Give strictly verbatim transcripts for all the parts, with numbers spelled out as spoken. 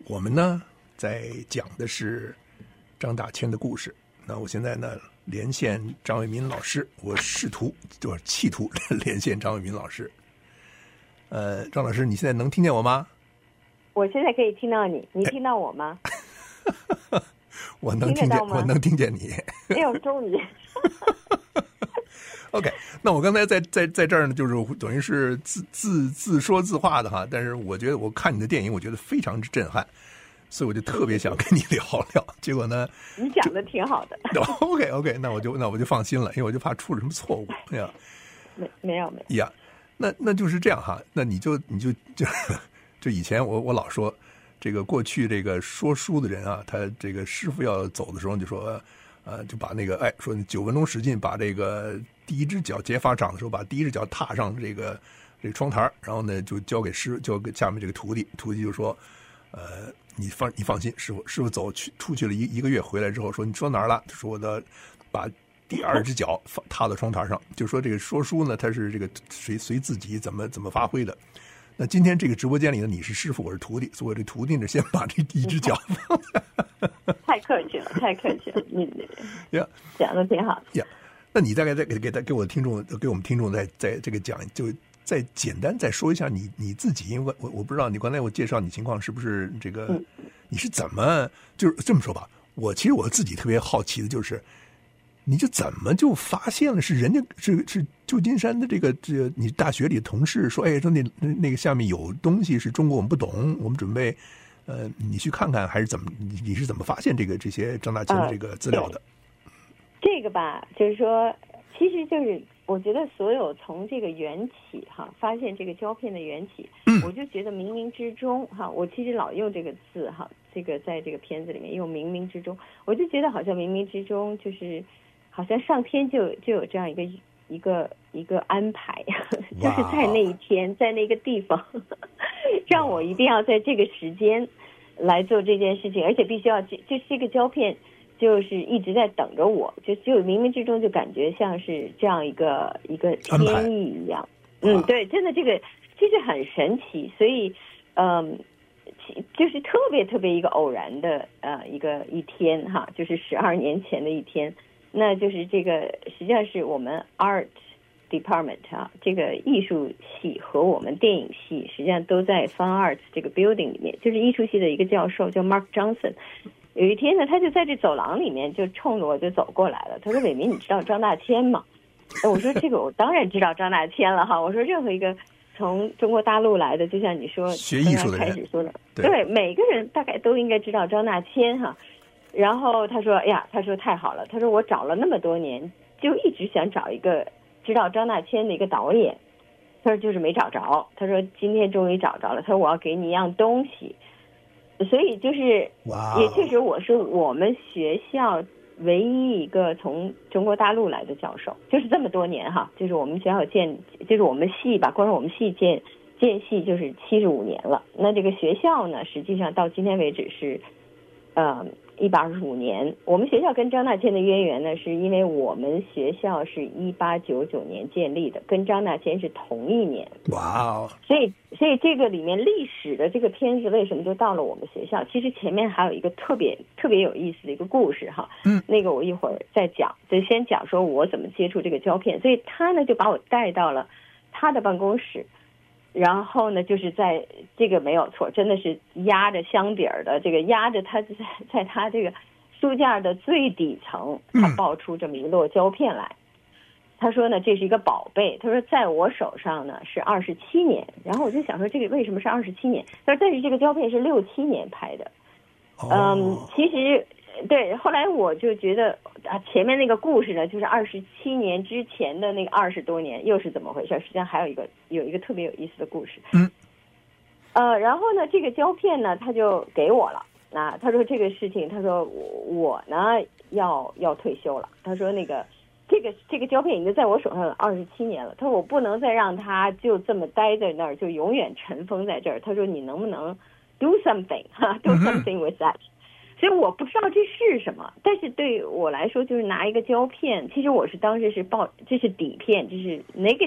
我们呢在讲的是张大千的故事。那我现在呢连线张伟民老师，我试图就是企图连线张伟民老师。呃，张老师，你现在能听见我吗？ 我现在可以听到你，你听到我吗？ 我能听见，我能听见你。 哎呦，终于。 OK， 那我刚才在在在这儿呢，就是等于是自自自说自话的哈。但是我觉得我看你的电影，我觉得非常之震撼，所以我就特别想跟你聊聊。结果呢， 你讲的挺好的。 OK OK， 那我就那我就放心了，因为我就怕出了什么错误。哎呀， 没没有没有呀，那那就是这样哈。那你就你就就就以前我我老说，这个过去这个说书的人啊，他这个师傅要走的时候就说。呃，就把那个哎，说九分钟使劲把这个第一只脚结法掌的时候，把第一只脚踏上这个这个窗台，然后呢就交给师，交给下面这个徒弟，徒弟就说，呃，你放你放心，师傅师傅走去出去了一一个月，回来之后说你说哪儿了？他说我的把第二只脚放踏到窗台上，就说这个说书呢，他是这个随随自己怎么怎么发挥的。那今天这个直播间里呢，你是师傅，我是徒弟，所以我这徒弟呢先把这第一只脚放在。 太客气了，太客气了，你呀讲的挺好呀。那你大概再给给给我听众，给我们听众再再这个讲，就再简单再说一下你你自己，因为我我不知道你刚才我介绍你情况是不是这个， 嗯、 你是怎么就是这么说吧？我其实我自己特别好奇的就是，你就怎么就发现了是人家是是旧金山的这个这你大学里的同事说，哎说那那个下面有东西是中国我们不懂，我们准备。呃，你去看看还是怎么？你你是怎么发现这个这些张大千的这个资料的？ 呃、这个吧，就是说，其实就是我觉得所有从这个缘起哈，发现这个胶片的缘起，嗯、我就觉得冥冥之中哈，我其实老用这个字哈，这个在这个片子里面用冥冥之中，我就觉得好像冥冥之中就是好像上天就就有这样一个一个一个安排，就是在那一天，在那个地方。让我一定要在这个时间来做这件事情，而且必须要就就这个胶片就是一直在等着我，就就冥冥之中就感觉像是这样一个一个天意一样。嗯，对，真的这个其实很神奇，所以嗯，就是特别特别一个偶然的呃一个一天哈，就是十二年前的一天，那就是这个实际上是我们 art department 啊，这个艺术系和我们电影系实际上都在 Fun Arts 这个 building 里面，就是艺术系的一个教授叫 Mark Johnson。有一天呢，他就在这走廊里面就冲着我就走过来了，他说：“伟民，你知道张大千吗？”我说：“这个我当然知道张大千了哈。”我说：“任何一个从中国大陆来的，就像你说学艺术的人， 开始说的， 对, 对，每个人大概都应该知道张大千哈。”然后他说：“哎呀，他说太好了，他说我找了那么多年，就一直想找一个。”知道张大千的一个导演，他说就是没找着，他说今天终于找着了，他说我要给你一样东西，所以就是也确实我是我们学校唯一一个从中国大陆来的教授，就是这么多年哈，就是我们学校建，就是我们系吧，光是我们系建建系就是七十五年了，那这个学校呢，实际上到今天为止是，呃。一百二十五年，我们学校跟张大千的渊源呢，是因为我们学校是一八九九年建立的，跟张大千是同一年。 哇哦！ 所以，所以这个里面历史的这个片子为什么就到了我们学校？其实前面还有一个特别特别有意思的一个故事哈。嗯。那个我一会儿再讲，就先讲说我怎么接触这个胶片。所以他呢就把我带到了他的办公室。然后呢，就是在这个没有错，真的是压着箱底儿的，这个压着他在在他这个书架的最底层，他爆出这么一摞胶片来。他说呢，这是一个宝贝。他说在我手上呢是二十七年。然后我就想说，这个为什么是二十七年？他说，但是这个胶片是六七年拍的。嗯，其实对，后来我就觉得啊，前面那个故事呢，就是二十七年之前的那个二十多年又是怎么回事？实际上还有一个有一个特别有意思的故事。嗯，呃，然后呢，这个胶片呢，他就给我了。那他说这个事情，他说我我呢要要退休了。他说那个这个这个胶片已经在我手上二十七年了。他说我不能再让它就这么待在那儿，就永远尘封在这儿。他说你能不能 do something 哈 do something with that？所以我不知道这是什么，但是对我来说就是拿一个胶片，其实我是当时是报，这是底片，这是 negative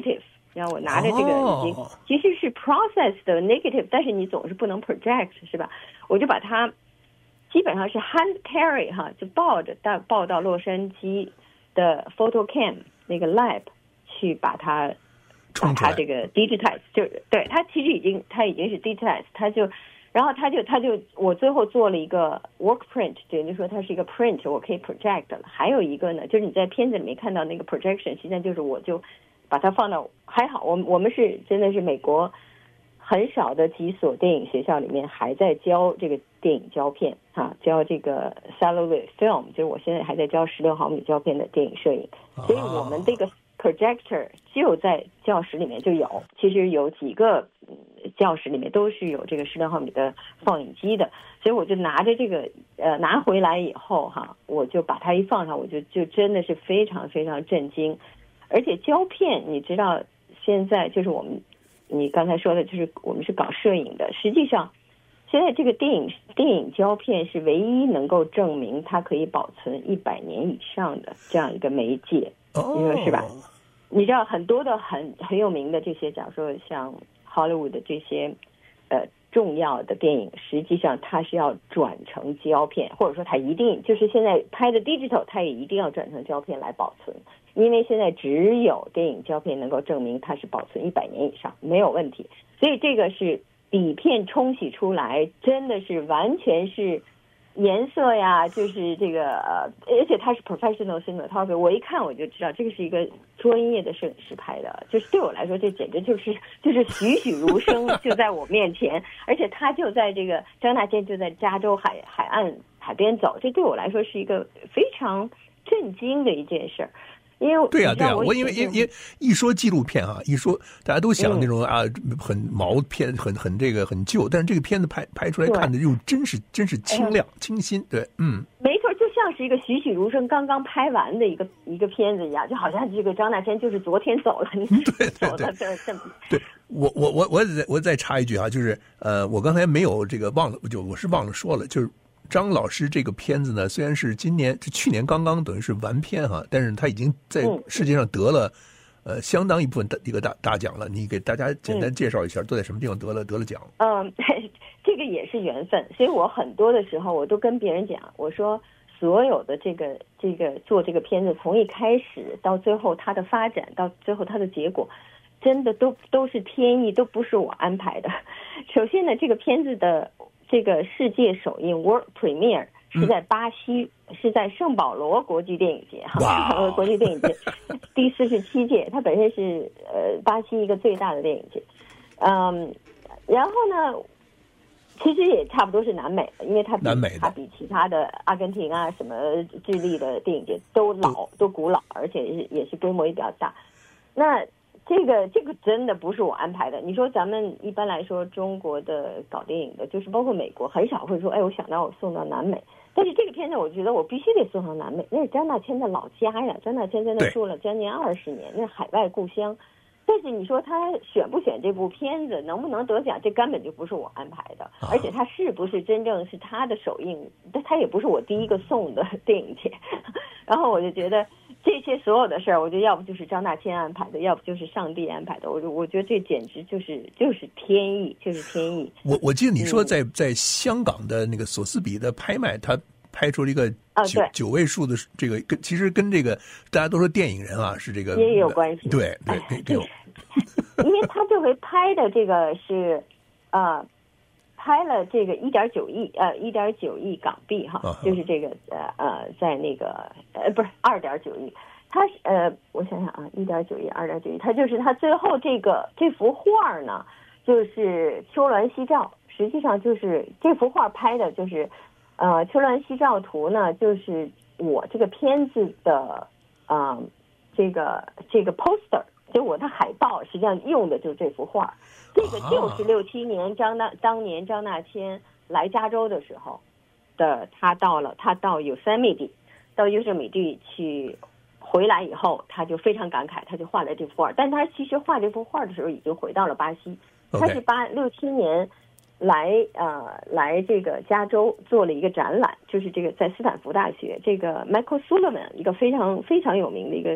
然后我拿着这个已经、oh. 其实是 process 的 negative， 但是你总是不能 project 是吧？我就把它基本上是 hand carry 哈，就抱着到抱到洛杉矶的 photo cam 那个 lab 去把它把它这个 digitize， 就是对它其实已经它已经是 digitize， 它就然后它就它就我最后做了一个 work print， 也就是说它是一个 print， 我可以 project 了。还有一个呢，就是你在片子里面看到那个 projection， 实际上就是我就把它放到还好，我我们是真的是美国很少的几所电影学校里面还在教这个电影胶片啊，教这个 celluloid film， 就是我现在还在教十六毫米胶片的电影摄影，所以我们这个 projector 就在教室里面就有，其实有几个教室里面都是有这个十六毫米的放映机的，所以我就拿着这个呃拿回来以后哈，我就把它一放上，我就就真的是非常非常震惊，而且胶片你知道现在就是我们你刚才说的就是我们是搞摄影的，实际上现在这个电影电影胶片是唯一能够证明它可以保存一百年以上的这样一个媒介，你说是吧？你知道很多的很很有名的这些，假如说像 Hollywood 的这些呃重要的电影，实际上它是要转成胶片，或者说它一定就是现在拍的 digital， 它也一定要转成胶片来保存，因为现在只有电影胶片能够证明它是保存一百年以上没有问题，所以这个是底片冲洗出来真的是完全是颜色呀，就是这个呃，而且它是 professional cinematography， 我一看我就知道这个是一个专业的摄影师拍的，就是对我来说这简直就是就是栩栩如生就在我面前，而且他就在这个张大千就在加州海海岸海边走，这对我来说是一个非常震惊的一件事儿。因为对呀、啊、对呀、啊，我因为因为一说纪录片啊，一说大家都想那种、嗯、啊很毛片，很很这个很旧，但是这个片子拍拍出来看的又真是真是清亮、嗯、清新，对，嗯， 没错，就像是一个栩栩如生刚刚拍完的一个一个片子一样，就好像这个张大千就是昨天走了，你对走到这儿这么。 对，我我我我再我再插一句啊，就是呃，我刚才没有这个忘了，就我是忘了说了，就是。张老师这个片子呢，虽然是今年、去年刚刚等于是完片哈，但是他已经在世界上得了、嗯、呃相当一部分的一个大大奖了。你给大家简单介绍一下，嗯、都在什么地方得了得了奖？ 嗯，这个也是缘分，所以我很多的时候我都跟别人讲，我说所有的这个这个做这个片子，从一开始到最后它的发展，到最后它的结果，真的都都是天意，都不是我安排的。首先呢，这个片子的。这个世界首映 World Premiere 是在巴西，嗯、是在圣保罗国际电影节哈，圣保罗国际电影节第四十七届，它本身是呃巴西一个最大的电影节，嗯，然后呢，其实也差不多是南美，因为它比它比其他的阿根廷啊什么智利的电影节都老都古老，而且也是也是规模也比较大，那。这个这个真的不是我安排的。你说咱们一般来说中国的搞电影的，就是包括美国，很少会说，哎，我想到我送到南美。但是这个片子，我觉得我必须得送到南美，那是张大千的老家呀。张大千在那住了将近二十年，那是海外故乡。但是你说他选不选这部片子，能不能得奖，这根本就不是我安排的。而且他是不是真正是他的首映，他也不是我第一个送的电影节。然后我就觉得。这些所有的事儿，我觉得要不就是张大千安排的，要不就是上帝安排的。我我觉得这简直就是就是天意，就是天意。 我我记得你说在、嗯、在香港的那个索斯比的拍卖，他拍出了一个九、 哦、 九位数的这个，跟其实跟这个大家都说电影人啊是这个也有关系。 对对对对， 因为他这回拍的这个是呃。拍了这个一点九亿，呃，一点九亿港币哈， uh-huh. 就是这个呃呃，在那个呃不是二点九亿，他呃我想想啊，一点九亿，二点九亿，他就是他最后这个这幅画呢，就是《秋鸾夕照》，实际上就是这幅画拍的就是呃《秋鸾夕照图》呢，就是我这个片子的啊、呃、这个这个 poster， 就我的海报，实际上用的就是这幅画。这个就是六七年张大当年张大千来加州的时候的，他到了他到 Yosemite 到优胜美地去，回来以后他就非常感慨，他就画了这幅画。但他其实画这幅画的时候已经回到了巴西，他是八六七年来呃来这个加州做了一个展览，就是这个在斯坦福大学这个 Michael Sullivan 一个非常非常有名的一个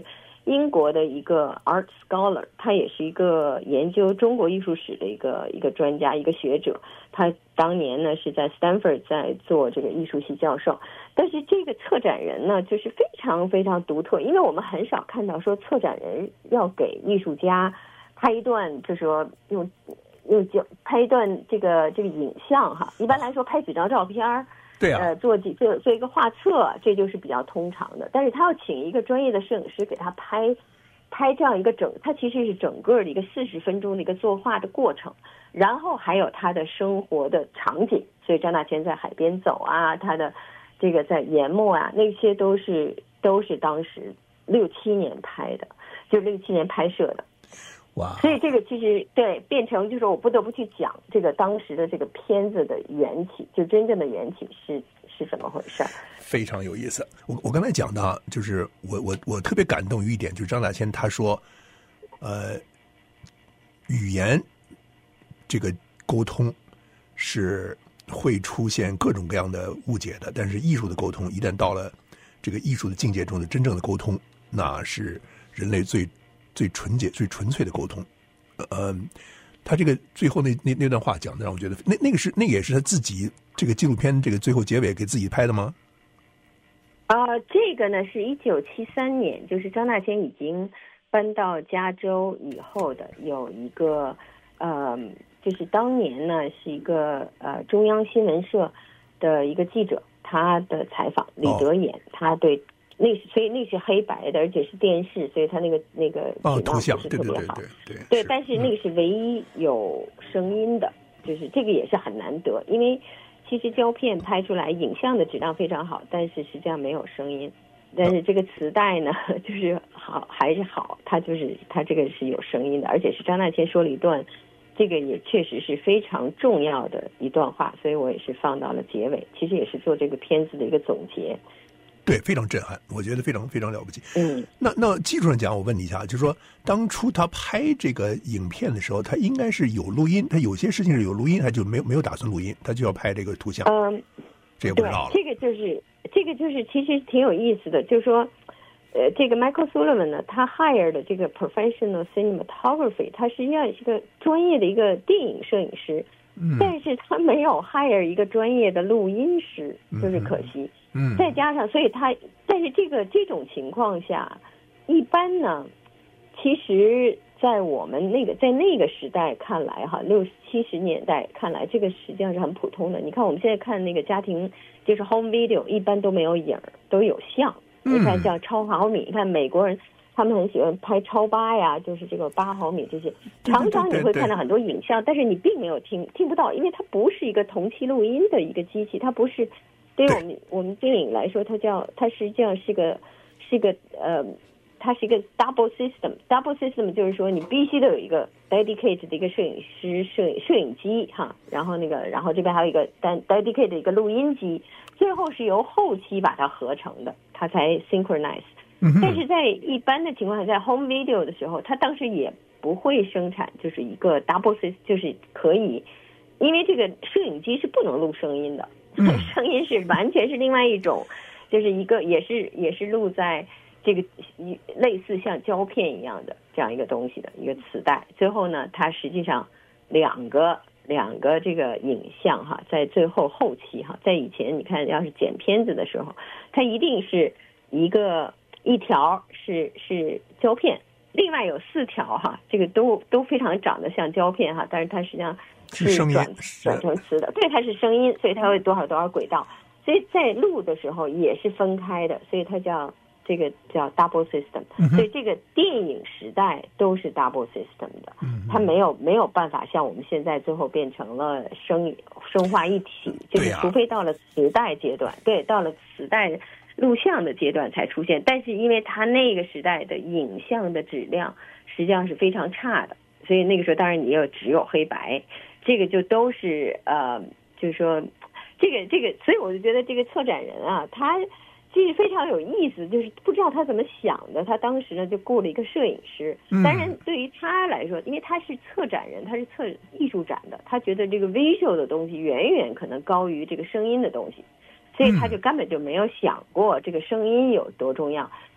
英国的一个 art scholar， 他也是一个研究中国艺术史的一个一个专家，一个学者。他当年呢是在 Stanford 在做这个艺术系教授。但是这个策展人呢，就是非常非常独特，因为我们很少看到说策展人要给艺术家拍一段，就是说用用拍一段这个这个影像哈。一般来说拍几张照片。 对啊， 呃，做几做做一个画册，这就是比较通常的。但是他要请一个专业的摄影师给他拍，拍这样一个整，他其实是整个的一个四十分钟的一个作画的过程，然后还有他的生活的场景。所以张大千在海边走啊，他的这个在研墨啊，那些都是都是当时六七年拍的，就六七年拍摄的。 哇！ 所以这个其实对变成就是我不得不去讲这个当时的这个片子的缘起，就真正的缘起是是怎么回事？ 非常有意思。我我刚才讲的，就是我我我特别感动于一点，就是张大千他说，呃，语言这个沟通是会出现各种各样的误解的，但是艺术的沟通一旦到了这个艺术的境界中的真正的沟通，那是人类最最纯洁、最纯粹的沟通。呃，他这个最后那那那段话讲的，让我觉得那那个是那个也是他自己这个纪录片这个最后结尾给自己拍的吗？ 啊、呃，这个呢是一九七三年，就是张大千已经搬到加州以后的，有一个呃，就是当年呢是一个呃中央新闻社的一个记者，他的采访李德演，哦、他对。那是所以那是黑白的，而且是电视，所以它那个那个质量不是特别好。 对对对对，但是那个是唯一有声音的，就是这个也是很难得，因为其实胶片拍出来影像的质量非常好，但是实际上没有声音。但是这个磁带呢，就是好还是好，它就是它这个是有声音的，而且是张大千说了一段，这个也确实是非常重要的一段话，所以我也是放到了结尾，其实也是做这个片子的一个总结。 对，非常震撼，我觉得非常非常了不起。 嗯， 那那技术上讲，我问你一下，就是说，当初他拍这个影片的时候，他应该是有录音，他有些事情是有录音，他就没有没有打算录音，他就要拍这个图像。 嗯， 这个不知道了。 这个就是这个就是其实挺有意思的，就是说，呃，这个 Michael Sullivan 呢，他 hire 的这个 professional cinematography， 他实际上是个专业的一个电影摄影师， 嗯， 但是他没有 hire 一个专业的录音师，就是可惜。 嗯嗯， 再加上，所以他，但是这个这种情况下，一般呢，其实，在我们那个在那个时代看来，哈，六七十年代看来，这个实际上是很普通的。你看我们现在看那个家庭，就是 home video， 一般都没有影儿，都有像。你看像超毫米，你看美国人他们很喜欢拍超八呀，就是这个八毫米这些，常常你会看到很多影像，但是你并没有听听不到，因为它不是一个同期录音的一个机器，它不是。对于我们我们电影来说，它叫它实际上是个是个呃，它是一个 double system。double system 就是说你必须得有一个 dedicated 的一个摄影师摄影摄影机哈，然后那个然后这边还有一个单 dedicated 的一个录音机，最后是由后期把它合成的，它才 synchronize。但是在一般的情况下，在 home video 的时候，它当时也不会生产就是一个 double system， 就是可以，因为这个摄影机是不能录声音的。声音是完全是另外一种，就是一个也是也是录在这个类似像胶片一样的这样一个东西的一个磁带。最后呢，它实际上两个两个这个影像哈，在最后后期哈，在以前你看要是剪片子的时候，它一定是一个一条是是胶片，另外有四条哈，这个都都非常长得像胶片哈，但是它实际上。 是转转成磁的，对，它是声音，所以它会多少多少轨道，所以在录的时候也是分开的，所以它叫这个叫 double system，嗯、所以这个电影时代都是 double system 的，嗯、它没有没有办法像我们现在最后变成了声声化一体，就是除非到了磁带阶段，对，到了磁带录像的阶段才出现，但是因为它那个时代的影像的质量实际上是非常差的，所以那个时候当然你又只有黑白。这个就都是呃，就是说，这个这个，所以我就觉得这个策展人啊，他其实非常有意思，就是不知道他怎么想的。他当时呢就雇了一个摄影师，当然对于他来说，因为他是策展人，他是策艺术展的，他觉得这个 visual 的东西远远可能高于这个声音的东西，所以他就根本就没有想过这个声音有多重要。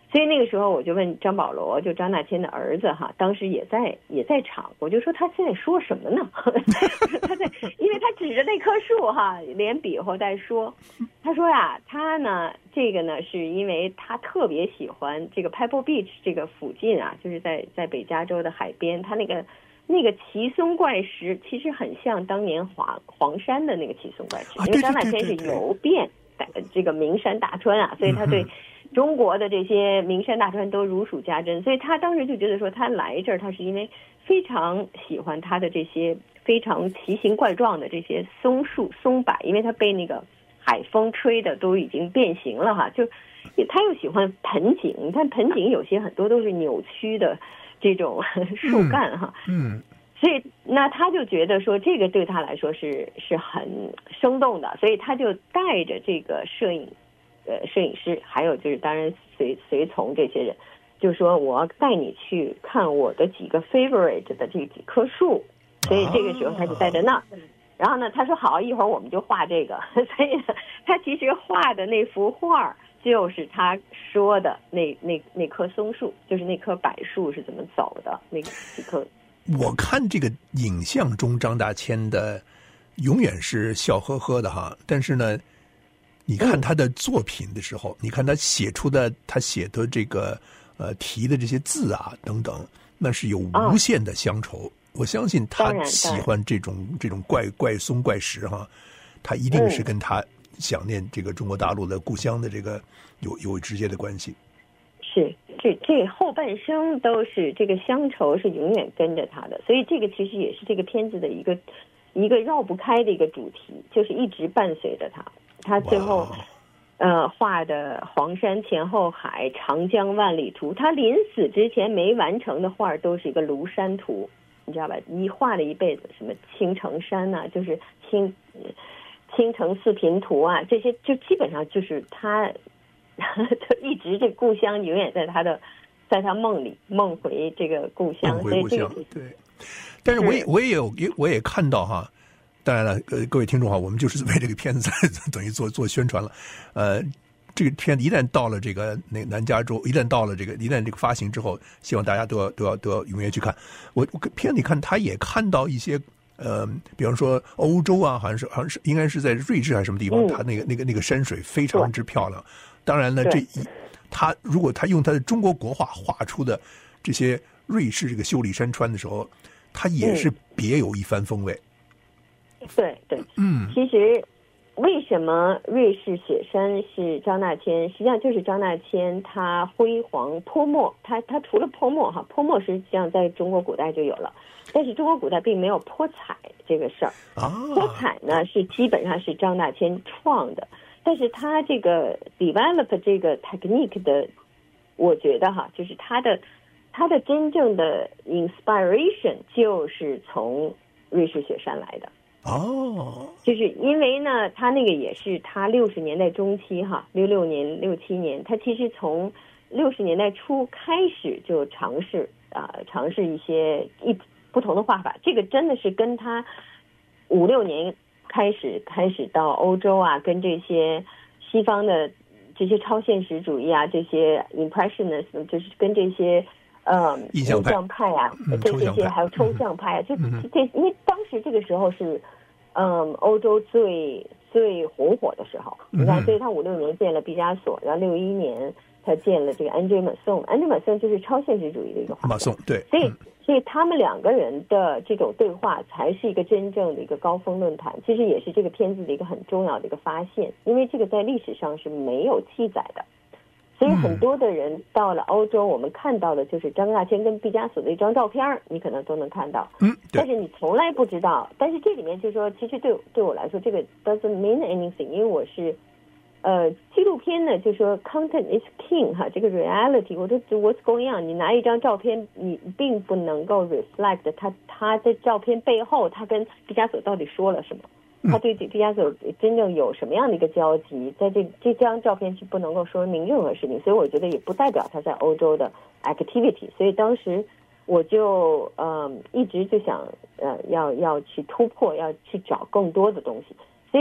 所以那个时候我就问张保罗，就张大千的儿子哈，当时也在也在场，我就说他现在说什么呢？他在，因为他指着那棵树哈，连比划带说，他说呀，他呢这个呢是因为他特别喜欢这个 Pebble Beach 这个附近啊，就是在在北加州的海边，他那个那个奇松怪石其实很像当年黄黄山的那个奇松怪石，因为张大千是游遍这个名山大川啊，所以他对中国的这些名山大川都如数家珍，所以他当时就觉得说他来这儿，他是因为非常喜欢他的这些非常奇形怪状的这些松树松柏，因为他被那个海风吹的都已经变形了哈，就他又喜欢盆景，你看盆景有些很多都是扭曲的这种树干哈， 嗯，嗯， 所以那他就觉得说这个对他来说是是很生动的，所以他就带着这个摄影。呃，摄影师还有就是当然随随从这些人，就说我要带你去看我的几个 favorite 的这几棵树，所以这个时候他就带着那，然后呢，他说好，一会儿我们就画这个，所以他其实画的那幅画就是他说的那那那棵松树，就是那棵柏树是怎么走的那几棵。 我看这个影像中张大千的永远是笑呵呵的哈，但是呢。你看他的作品的时候，嗯、你看他写出的他写的这个呃题的这些字啊等等，那是有无限的乡愁。哦、我相信他喜欢这种这种怪怪松怪石哈，他一定是跟他想念这个中国大陆的故乡的这个有有直接的关系。 是，这这后半生都是这个乡愁是永远跟着他的，所以这个其实也是这个片子的一个一个绕不开的一个主题，就是一直伴随着他。他最后，呃，画的黄山前后海、长江万里图，他临死之前没完成的画都是一个庐山图，你知道吧？一画了一辈子，什么青城山呐、啊，就是青青城四平图啊，这些就基本上就是他，就一直这故乡永远在他的，在他梦里梦回这个故乡， 梦回故乡，所以这个、对。但是我也我也有我也看到哈。当然了，呃，各位听众哈，我们就是为这个片子等于做做宣传了。呃，这个片子一旦到了这个那南加州，一旦到了这个一旦这个发行之后，希望大家都要都要都要踊跃去看。我我片子里看，他也看到一些呃，比方说欧洲啊，好像是好像是应该是在瑞士还是什么地方，他、嗯、那个那个那个山水非常之漂亮。当然了，这一他如果他用他的中国国画画出的这些瑞士这个秀丽山川的时候，他也是别有一番风味。嗯对对，嗯，其实为什么瑞士雪山是张大千？实际上就是张大千他辉煌泼墨，他他除了泼墨哈，泼墨实际上在中国古代就有了，但是中国古代并没有泼彩这个事儿。啊，泼彩呢是基本上是张大千创的，但是他这个 develop 这个 technique 的，我觉得哈，就是他的他的真正的 inspiration 就是从瑞士雪山来的。 哦， 就是因为呢，他那个也是他六十年代中期哈，六六年、六七年，他其实从六十年代初开始就尝试啊、呃，尝试一些一不同的画法。这个真的是跟他五六年开始开始到欧洲啊，跟这些西方的这些超现实主义啊，这些 impressionism， 就是跟这些。呃， 印象派、派啊， 嗯、 这这些还有抽象派啊，就这，因为当时这个时候是，嗯，欧洲最最红火的时候。你看，所以他五六年见了毕加索，然后六一年他见了这个安德烈马松，安德烈马松就是超现实主义的一个画家。 马松对， 所以所以他们两个人的这种对话才是一个真正的一个高峰论坛，其实也是这个片子的一个很重要的一个发现，因为这个在历史上是没有记载的。所以很多的人到了欧洲，我们看到的就是张大千跟毕加索的一张照片，你可能都能看到。 嗯， 但是你从来不知道。但是这里面就是说，其实对对我来说，这个 doesn't mean anything， 因为我是，呃，纪录片呢，就说 content is king 哈，这个 reality， 我说 what's going on， 你拿一张照片，你并不能够 reflect 他他在照片背后，他跟毕加索到底说了什么。他对毕加索真正有什么样的一个交集，在这这张照片是不能够说明任何事情，所以我觉得也不代表他在欧洲的 activity。所以当时我就呃一直就想呃要要去突破，要去找更多的东西。所以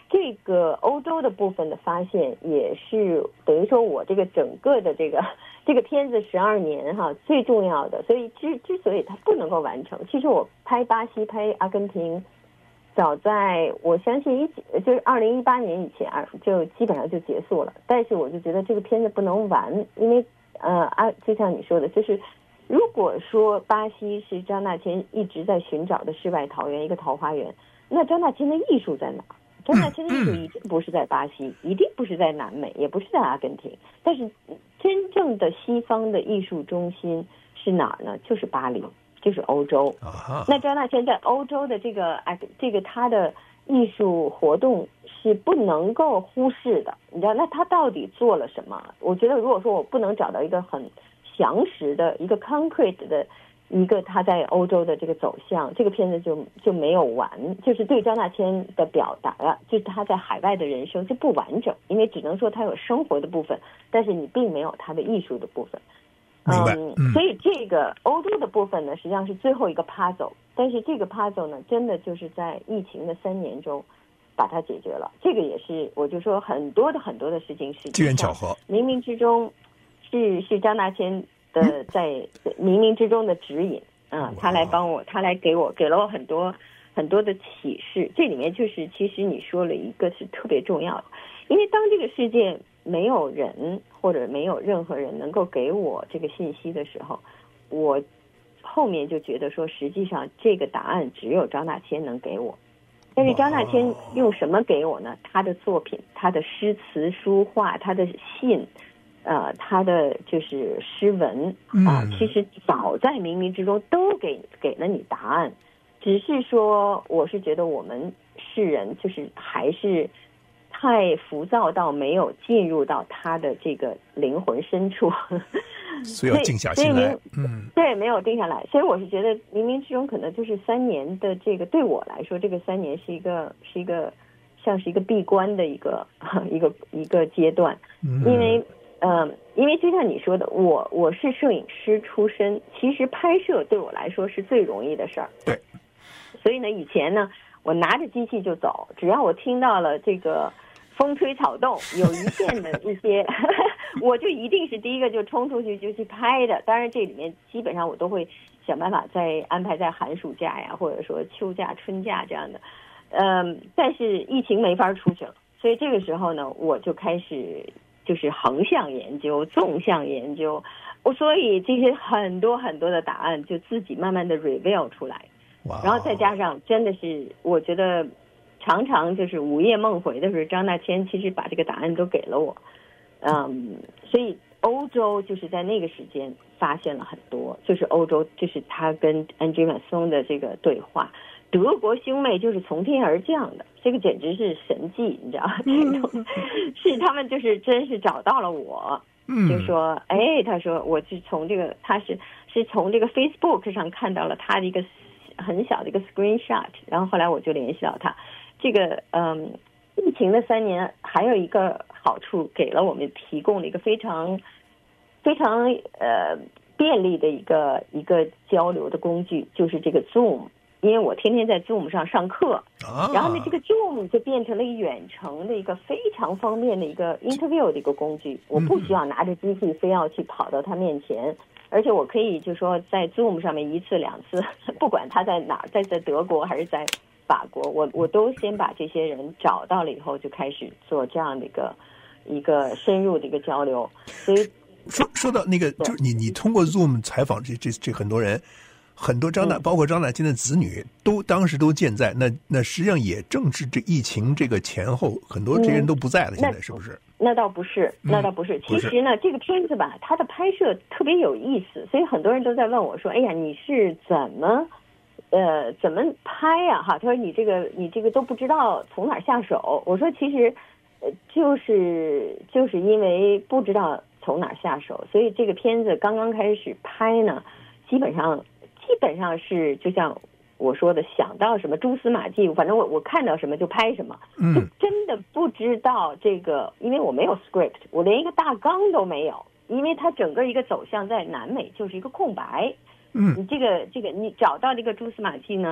这个欧洲的部分的发现，也是等于说我这个整个的这个这个片子十二年哈最重要的，所以之之所以它不能够完成，其实我拍巴西、拍阿根廷，早在我相信一就是二零一八年以前就基本上就结束了，但是我就觉得这个片子不能完，因为呃啊，就像你说的，就是如果说巴西是张大千一直在寻找的世外桃源，一个桃花源，那张大千的艺术在哪？张大千的艺术一定不是在巴西，一定不是在南美，也不是在阿根廷，但是真正的西方的艺术中心是哪儿呢？就是巴黎，就是欧洲。那张大千在欧洲的这个哎，这个他的艺术活动是不能够忽视的，你知道？那他到底做了什么？我觉得，如果说我不能找到一个很详实的一个 concrete 的一个他在欧洲的这个走向，这个片子就就没有完，就是对张大千的表达啊，就是他在海外的人生就不完整，因为只能说他有生活的部分，但是你并没有他的艺术的部分。嗯，嗯所以这个欧洲的部分呢，实际上是最后一个 puzzle， 但是这个 puzzle 呢，真的就是在疫情的三年中把它解决了。这个也是，我就说很多的很多的事情是机缘巧合， 冥冥之中是是张大千的在冥冥之中的指引，嗯，他来帮我，他来给我，给了我很多很多的启示。这里面就是其实你说了一个是特别重要的，因为当这个世界没有人或者没有任何人能够给我这个信息的时候，我后面就觉得说，实际上这个答案只有张大千能给我。但是张大千用什么给我呢？他的作品，他的诗词书画，他的信。呃，他的就是诗文啊、呃，其实早在冥冥之中都给给了你答案，只是说我是觉得我们世人就是还是太浮躁到没有进入到他的这个灵魂深处， 所以要静下心来， 嗯，对，没有定下来。所以我是觉得冥冥之中可能就是三年的这个，对我来说，这个三年是一个是一个像是一个闭关的一个一个一个阶段，因为。嗯，因为就像你说的，我我是摄影师出身，其实拍摄对我来说是最容易的事儿。 对， 所以呢，以前呢，我拿着机器就走，只要我听到了这个风吹草动，有一线的一些，我就一定是第一个就冲出去就去拍的。当然，这里面基本上我都会想办法再安排在寒暑假呀，或者说秋假、春假这样的。嗯，但是疫情没法出去了，所以这个时候呢，我就开始。就是横向研究、纵向研究，我所以这些很多很多的答案就自己慢慢的 reveal 出来，然后再加上真的是我觉得常常就是午夜梦回的时候，张大千其实把这个答案都给了我，嗯，所以欧洲就是在那个时间发现了很多，就是欧洲就是他跟 André Masson 的这个对话。德国兄妹就是从天而降的，这个简直是神迹，你知道吗？是他们就是真是找到了我，就说，哎，他说我是从这个，他是是从这个 Facebook 上看到了他的一个很小的一个 screenshot， 然后后来我就联系到他。这个嗯，疫情的三年还有一个好处，给了我们提供了一个非常非常呃便利的一个一个交流的工具，就是这个 Zoom。因为我天天在 Zoom 上上课，然后呢，这个 Zoom 就变成了远程的一个非常方便的一个 interview 的一个工具。我不需要拿着机器非要去跑到他面前，而且我可以就说在 Zoom 上面一次两次，不管他在哪儿，在在德国还是在法国，我我都先把这些人找到了以后，就开始做这样的一个一个深入的一个交流。所以说说到那个，就是你你通过 Zoom 采访这这这很多人。很多张大，包括张大千的子女，都当时都健在。那那实际上也正是这疫情这个前后，很多这些人都不在了。嗯、现在是不是？ 那倒不是，那倒不是。嗯、其实呢，这个片子吧，它的拍摄特别有意思，所以很多人都在问我说：“哎呀，你是怎么呃怎么拍呀？”哈，他说：“你这个你这个都不知道从哪下手。”我说：“其实呃就是就是因为不知道从哪下手，所以这个片子刚刚开始拍呢，基本上。”基本上是就像我说的，想到什么蛛丝马迹，反正我我看到什么就拍什么，就真的不知道这个，因为我没有 script， 我连一个大纲都没有，因为它整个一个走向在南美就是一个空白。嗯，你这个这个你找到这个蛛丝马迹呢，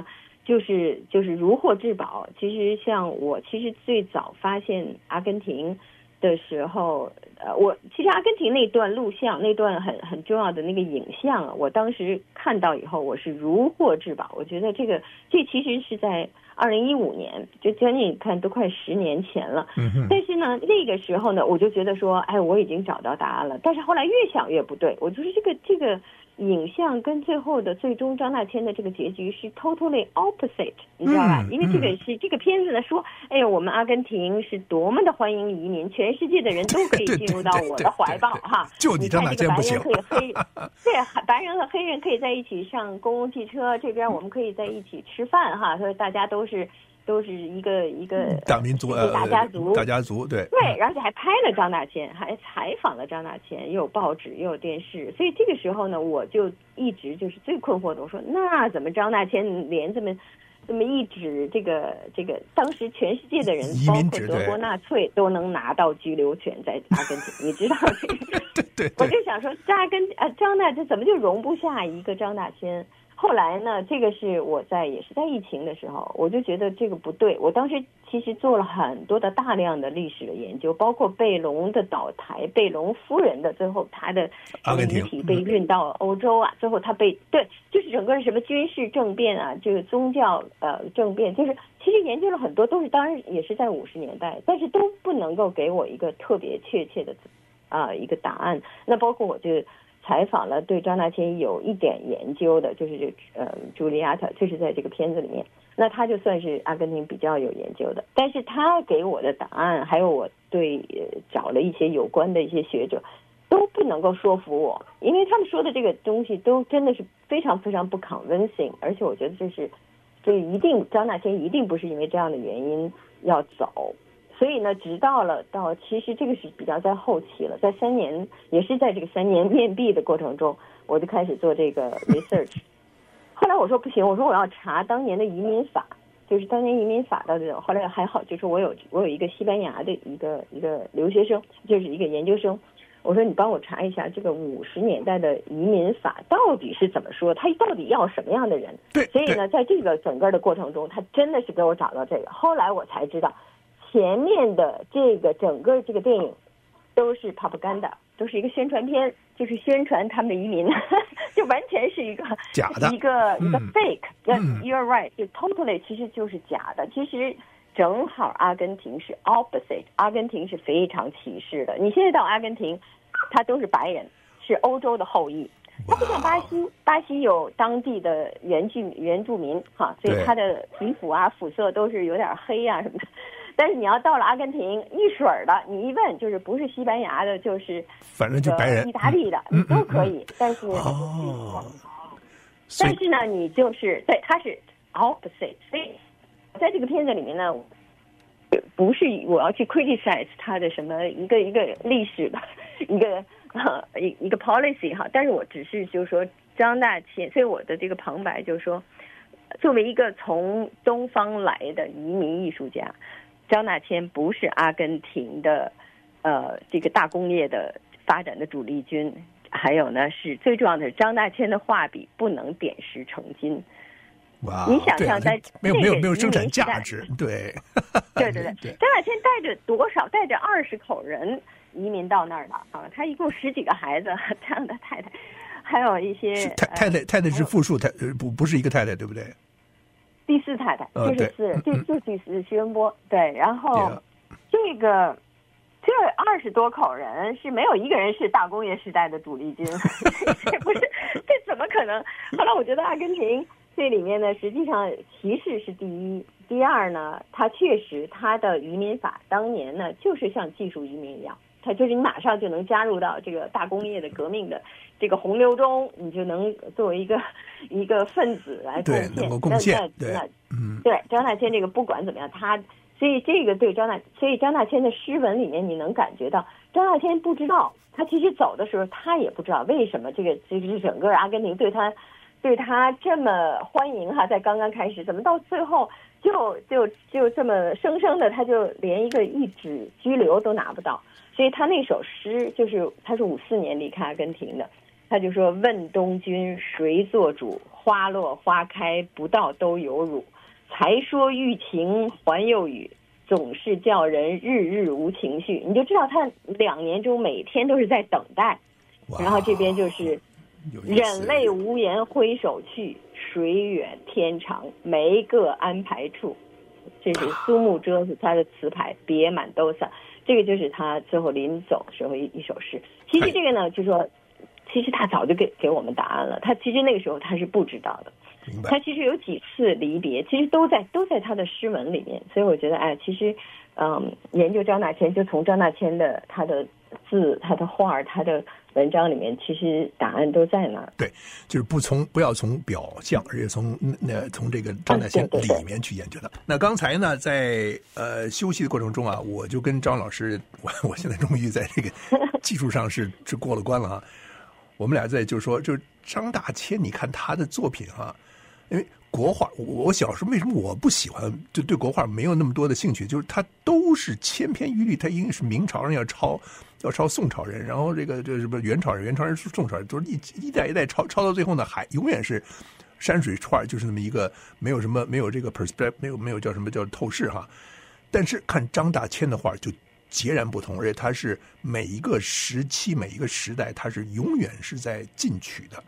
就是就是如获至宝。其实像我其实最早发现阿根廷的时候，呃，我其实阿根廷那段录像那段很很重要的那个影像啊，我当时看到以后我是如获至宝。我觉得这个这其实是在二零一五年，就将近看都快十年前了。 嗯， 但是呢，那个时候呢，我就觉得说，哎，我已经找到答案了。但是后来越想越不对，我就是这个这个影像跟最后的最终张大千的这个结局是 totally opposite， 你知道吧？ 嗯、 因为这个是、嗯、这个片子呢说，哎呀，我们阿根廷是多么的欢迎移民，全世界的人都可以进入到我的怀抱哈。 就你张大千不行。 你看这个白人可以黑，对，白人和黑人可以在一起上公共汽车，这边我们可以在一起吃饭哈，所以大家都是。都是一个一个大民族， 大家族， 大家族，对对，而且还拍了张大千，还采访了张大千，又有报纸，又有电视，所以这个时候呢，我就一直就是最困惑的，我说那怎么张大千连这么这么一纸这个这个，当时全世界的人，包括德国纳粹都能拿到居留权在阿根廷，你知道这个？ 对对， 我就想说，扎根啊，张大千怎么就容不下一个张大千？后来呢，这个是我在也是在疫情的时候，我就觉得这个不对。我当时其实做了很多的大量的历史的研究，包括贝隆的倒台，贝隆夫人的最后他的遗体被运到欧洲啊，最后他被对，就是整个什么军事政变啊，这个宗教呃政变，就是其实研究了很多，都是当然也是在五十年代，但是都不能够给我一个特别确切的啊、呃、一个答案。那包括我就。采访了对张大千有一点研究的，就是这呃朱莉亚特，就是在这个片子里面，那他就算是阿根廷比较有研究的，但是他给我的答案，还有我对、呃、找了一些有关的一些学者，都不能够说服我，因为他们说的这个东西都真的是非常非常不 convincing， 而且我觉得这是这一定张大千一定不是因为这样的原因要走。所以呢，直到了到其实这个是比较在后期了，在三年也是在这个三年面壁的过程中，我就开始做这个 research。后来我说不行，我说我要查当年的移民法，就是当年移民法的这种。后来还好，就是我有我有一个西班牙的一个一个留学生，就是一个研究生。我说你帮我查一下这个五十年代的移民法到底是怎么说，他到底要什么样的人？ 对。 所以呢，在这个整个的过程中，他真的是给我找到这个。后来我才知道。前面的这个整个这个电影都是 propaganda， 都是一个宣传片，就是宣传他们的移民，就完全是一个假的， 一个、嗯、一个 fake。 嗯 You're right， 就 totally 其实就是假的。其实正好阿根廷是 opposite， 阿根廷是非常歧视的。你现在到阿根廷，他都是白人，是欧洲的后裔。它不像巴西，巴西有当地的原居原住民哈，所以他的皮肤啊、肤色都是有点黑啊什么的。但是你要到了阿根廷，一水儿的，你一问就是不是西班牙的，就是反正就白人、 意大利的， 嗯、 你都可以。 嗯嗯、 但是哦， 但是呢，你就是对，它是 opposite。所以在这个片子里面呢，不是我要去 criticize 它的什么一个一个历史的一个呃一一个 policy 哈，但是我只是就是说张大千，所以我的这个旁白就是说，作为一个从东方来的移民艺术家。张大千不是阿根廷的，呃，这个大工业的发展的主力军，还有呢是最重要的是张大千的画笔不能点石成金。 哇！ 你想象在没有没有没有生产价值，对， 对对对。张大千带着多少？带着二十口人移民到那儿的啊，他一共十几个孩子，这样的太太，还有一些太太太太太是复数太不不是一个太太，对不对？ 第四太太， 这是四，就就第四徐文波，对，然后这个这二十多口人是没有一个人是大工业时代的主力军，这不是这怎么可能？后来我觉得阿根廷这里面呢，实际上歧视是第一，第二呢，它确实它的移民法当年呢就是像技术移民一样，它就是你马上就能加入到这个大工业的革命的这个洪流中，你就能作为一个一个分子来贡献， 能够贡献。 对， 嗯， 对，张大千这个不管怎么样，他所以这个对张大，所以张大千的诗文里面，你能感觉到张大千不知道，他其实走的时候他也不知道为什么这个这个整个阿根廷对他对他这么欢迎哈，在刚刚开始，怎么到最后就就就这么生生的，他就连一个一纸居留都拿不到。所以他那首诗就是他是五四年离开阿根廷的，他就说问东君谁做主，花落花开不到都有辱。 才说欲晴还又雨，总是叫人日日无情绪。你就知道他两年中每天都是在等待。然后这边就是忍泪无言挥手去，水远天长没个安排处。这是苏幕遮是他的词牌，别满兜散。这个就是他最后临走时候一一首诗。其实这个呢，就说其实他早就给给我们答案了。他其实那个时候他是不知道的。他其实有几次离别，其实都在都在他的诗文里面。所以我觉得，哎，其实，嗯，研究张大千，就从张大千的他的字、他的画、他的文章里面，其实答案都在那儿。 对，就是不从不要从表象，而且从那从这个张大千里面去研究它。那刚才呢，在呃休息的过程中啊，我就跟张老师，我我现在终于在这个技术上是是过了关了啊。我们俩在就说，就是张大千，你看他的作品啊。因为国画，我小时候为什么我不喜欢，就对国画没有那么多的兴趣？就是它都是千篇一律，它应该是明朝人要抄，要抄宋朝人，然后这个这什么元朝人，元朝人是宋朝人，就是一一代一代抄，抄到最后呢，还永远是山水画，就是那么一个没有什么没有这个 perspective， 没有没有叫什么叫透视哈。但是看张大千的画就截然不同，而且它是每一个时期每一个时代，它是永远是在进取的。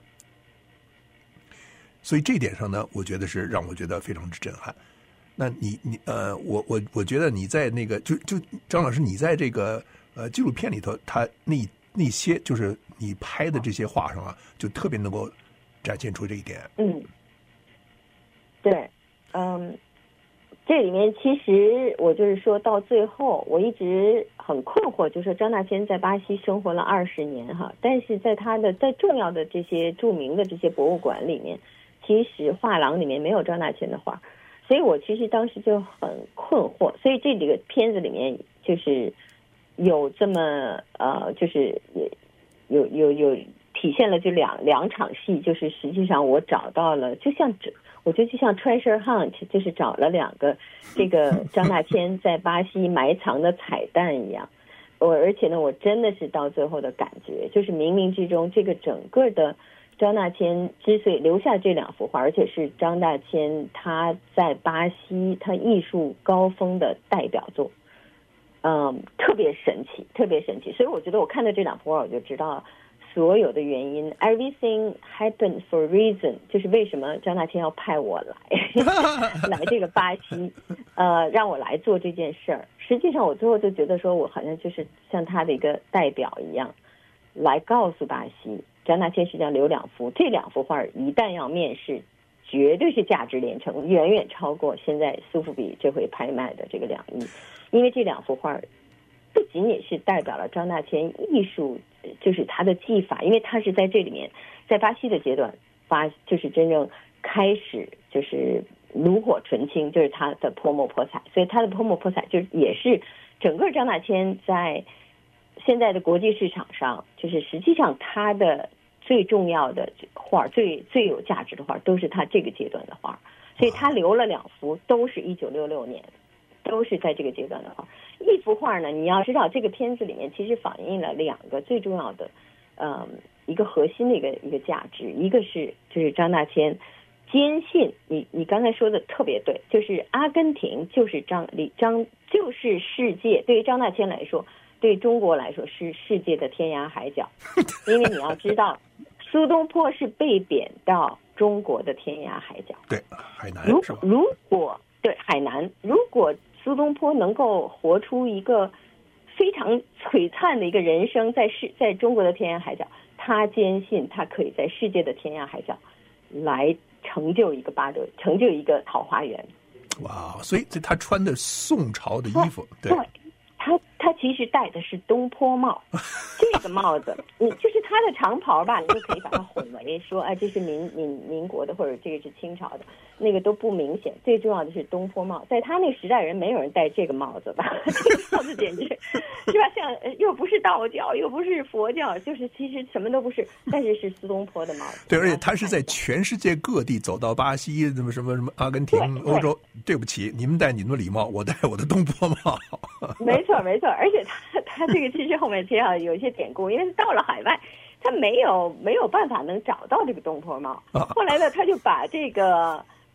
所以这一点上呢，我觉得是让我觉得非常之震撼。那你你呃，我我我觉得你在那个就就张老师，你在这个呃纪录片里头，他那那些就是你拍的这些画上啊，就特别能够展现出这一点。 嗯，对，嗯，这里面其实我就是说到最后，我一直很困惑，就是说张大千在巴西生活了二十年哈，但是在他的在重要的这些著名的这些博物馆里面。其实画廊里面没有张大千的画，所以我其实当时就很困惑。所以这几个片子里面就是有这么呃，就是有有有体现了就两两场戏，就是实际上我找到了，就像我觉得就像 treasure hunt， 就是找了两个这个张大千在巴西埋藏的彩蛋一样。我而且呢，我真的是到最后的感觉，就是冥冥之中这个整个的。张大千之所以留下这两幅画，而且是张大千他在巴西他艺术高峰的代表作，嗯，特别神奇，特别神奇。所以我觉得我看到这两幅画，我就知道所有的原因 ，everything happened for reason， 就是为什么张大千要派我来来这个巴西，呃，让我来做这件事儿。实际上，我最后就觉得说我好像就是像他的一个代表一样，来告诉巴西。张大千实际上留两幅，这两幅画一旦要面世，绝对是价值连城，远远超过现在苏富比这回拍卖的这个两亿。因为这两幅画不仅仅是代表了张大千艺术，就是他的技法，因为他是在这里面，在巴西的阶段发，就是真正开始就是炉火纯青，就是他的泼墨泼彩，所以他的泼墨泼彩就是也是整个张大千在现在的国际市场上，就是实际上他的最重要的画，最最有价值的画，都是他这个阶段的画，所以他留了两幅，都是一九六六年，都是在这个阶段的画。一幅画呢，你要知道这个片子里面其实反映了两个最重要的，嗯，一个核心的一个一个价值，一个是就是张大千坚信，你你刚才说的特别对，就是阿根廷就是张李张就是世界，对于张大千来说。对中国来说是世界的天涯海角，因为你要知道，苏东坡是被贬到中国的天涯海角。 对，海南如是吧？ 如果对海南，如果苏东坡能够活出一个非常璀璨的一个人生，在世在中国的天涯海角，他坚信他可以在世界的天涯海角来成就一个巴德，成就一个桃花源。 哇，所以他穿的宋朝的衣服，对。 对他他其实戴的是东坡帽，这个帽子，你就是他的长袍吧，你就可以把它混为说，哎，这是民民民国的，或者这个是清朝的，那个都不明显。最重要的是东坡帽，在他那个时代人没有人戴这个帽子吧？这个帽子简直是吧？像又不是道教，又不是佛教，就是其实什么都不是，但是是苏东坡的帽子。 对，而且他是在全世界各地走到巴西，什么什么什么阿根廷、欧洲。对不起，你们戴你们的礼帽，我戴我的东坡帽。 没错。没错，而且他他这个其实后面提到有一些典故，因为到了海外，他没有没有办法能找到这个东坡帽。后来呢，他就把这个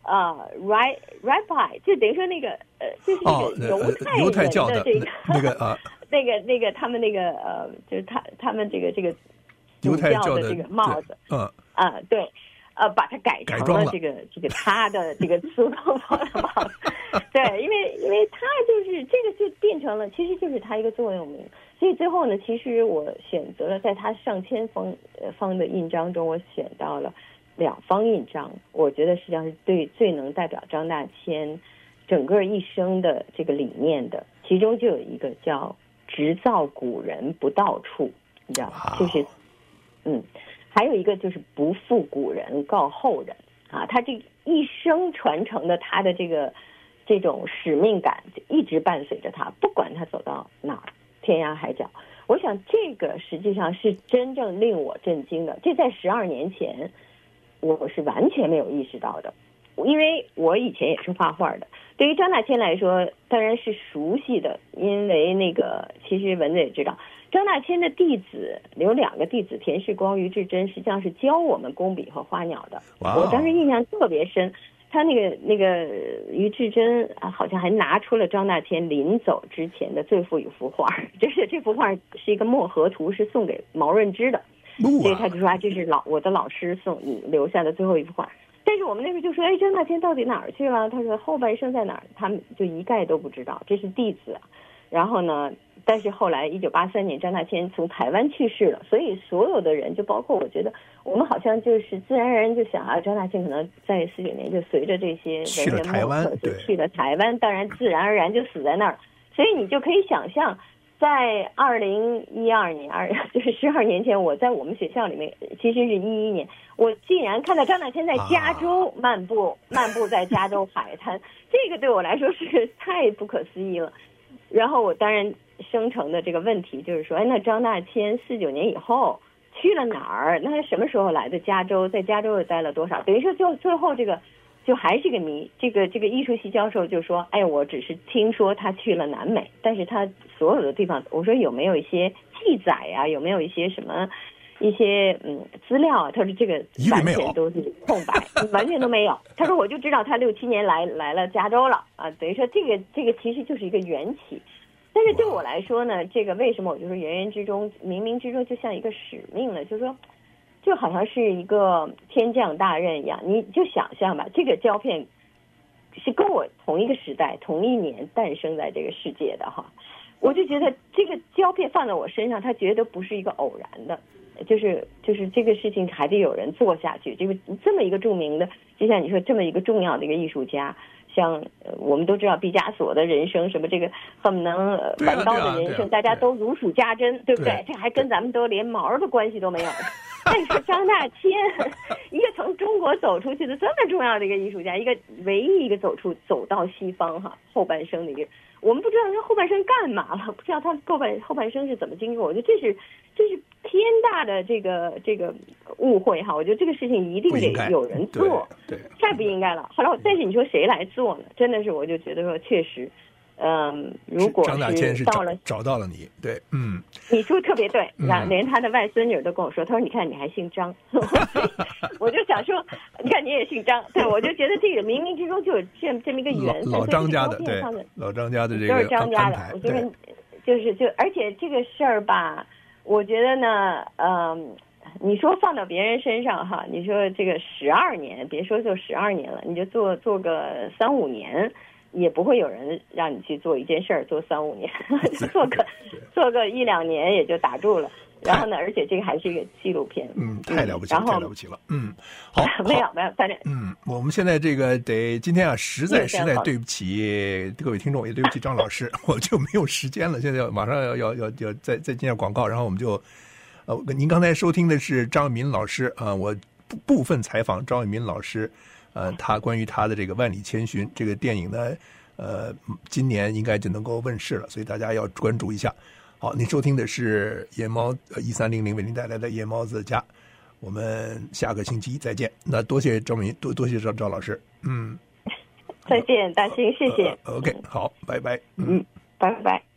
啊 ，Right Rabbi， 就等于说那个呃，就是那个犹太犹太教的这个那个啊， 那个那个他们那个呃，就是他他们这个这个犹太教的这个帽子， 嗯啊对。呃，把它改成了这个这个他的这个苏东坡的帽子，对，因为因为他就是这个就变成了，其实就是他一个座右铭，所以最后呢，其实我选择了在他上千方呃方的印章中，我选到了两方印章，我觉得实际上是对最能代表张大千整个一生的这个理念的，其中就有一个叫直造古人不到处，你知道吗？就是嗯。还有一个就是不负古人告后人啊，他这一生传承的他的这个这种使命感一直伴随着他，不管他走到哪儿，天涯海角。我想这个实际上是真正令我震惊的，这在十二年前我是完全没有意识到的，因为我以前也是画画的。对于张大千来说，当然是熟悉的，因为那个其实蚊子也知道。张大千的弟子有两个弟子，田世光、于志珍，实际上是教我们工笔和花鸟的。 Wow. 我当时印象特别深，他那个那个于志珍啊，好像还拿出了张大千临走之前的最后一幅画，这是这幅画是一个墨河图，是送给毛润之的， Wow. 所以他就说啊，这是老我的老师送你留下的最后一幅画。但是我们那时候就说，哎，张大千到底哪儿去了？他说后半生在哪儿？他们就一概都不知道，这是弟子。然后呢？但是后来，一九八三年，张大千从台湾去世了，所以所有的人，就包括我觉得，我们好像就是自然而然就想啊，张大千可能在四九年就随着这些文人墨客就去了台湾，当然自然而然就死在那儿。所以你就可以想象，在二零一二年，二就是十二年前，我在我们学校里面，其实是一一年，我竟然看到张大千在加州漫步，啊、漫步在加州海滩，这个对我来说是太不可思议了。然后我当然生成的这个问题就是说，哎，那张大千四九年以后去了哪儿？那他什么时候来的加州？在加州又待了多少？等于说就最后这个就还是个谜。这个这个艺术系教授就说，哎，我只是听说他去了南美，但是他所有的地方，我说有没有一些记载啊？有没有一些什么一些嗯资料啊？他说这个完全都是空白，完全都没有。他说我就知道他六七年来来了加州了啊，等于说这个这个其实就是一个缘起。但是对我来说呢，这个为什么我就说芸芸之中冥冥之中就像一个使命了，就是说就好像是一个天降大任一样。你就想象吧，这个胶片是跟我同一个时代同一年诞生在这个世界的哈，我就觉得这个胶片放在我身上，它绝对不是一个偶然的，就是就是这个事情还得有人做下去。这个这么一个著名的，就像你说这么一个重要的一个艺术家，像呃我们都知道毕加索的人生，什么这个恨不能梵高的人生，大家都如数家珍，对不对？这还跟咱们都连毛的关系都没有。但是张大千，一个从中国走出去的这么重要的一个艺术家，一个唯一一个走出走到西方哈后半生的一个，我们不知道他后半生干嘛了，不知道他后半后半生是怎么经过。我觉得这是这是天大的这个这个误会哈！我觉得这个事情一定得有人做， 对， 太不应该了。好了，但是你说谁来做呢？真的是，我就觉得说，确实，嗯，如果张大千是到了找到了你，对，嗯， 你说的特别对，然后连他的外孙女都跟我说，他说你看你还姓张，我就想说，你看你也姓张，对，我就觉得这个冥冥之中就有这这么一个缘分。 老张家的，对，老张家的这个都是张家的，我觉得就是就而且这个事儿吧，我觉得呢，嗯。你说放到别人身上哈，你说这个十二年，别说就十二年了，你就做做个三五年，也不会有人让你去做一件事儿做三五年，就做个做个一两年也就打住了。然后呢，而且这个还是一个纪录片， 嗯，太了不起了，太了不起了，嗯，好， 没有没有，反正嗯，我们现在这个得今天啊，实在实在对不起各位听众，也对不起张老师，我就没有时间了，现在马上要要要要再再进下广告，然后我们就。呃，您刚才收听的是张敏老师啊、呃，我部部分采访张敏老师，呃，他关于他的这个《万里千寻》这个电影呢，呃，今年应该就能够问世了，所以大家要关注一下。好，您收听的是夜猫一三零零为您带来的夜猫子家，我们下个星期一再见。那多谢张敏，多多谢赵赵老师，嗯， 再见，大兴，谢谢。 呃、OK， 好，拜拜， 嗯，拜拜。